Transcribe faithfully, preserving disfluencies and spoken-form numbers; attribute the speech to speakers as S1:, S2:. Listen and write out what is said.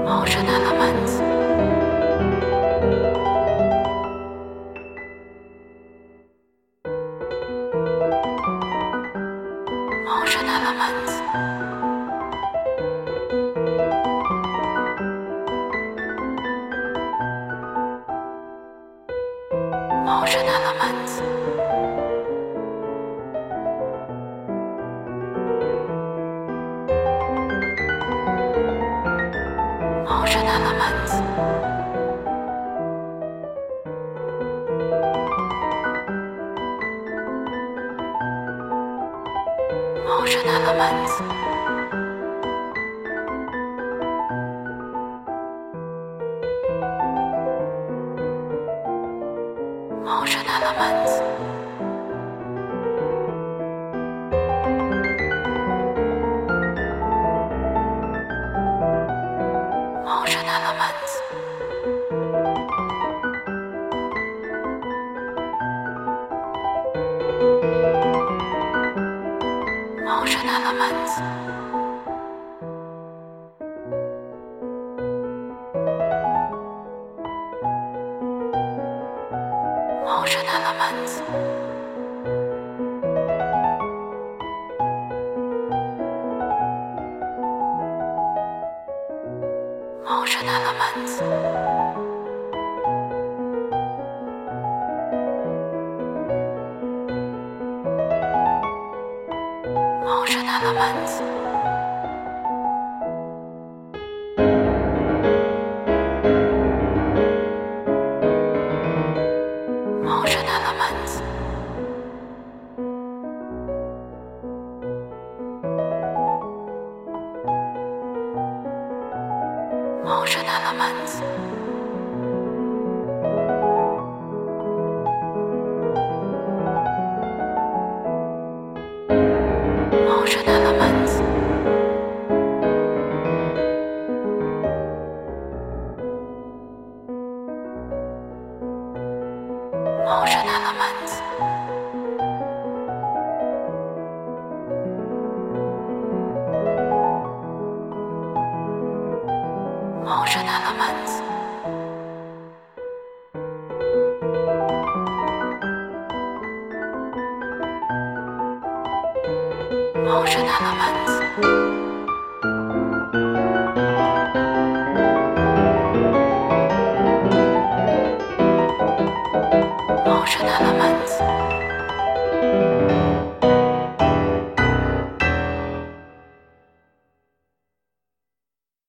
S1: Ocean elements. Ocean elements. Ocean elements. Ocean elements. Ocean elements. Ocean elements. Ocean elements. Ocean elements. Ocean elements. Ocean elements. Ocean elements. Ocean elements. Ocean elements. Ocean elements. Ocean elements. Ocean elements. Ocean elements.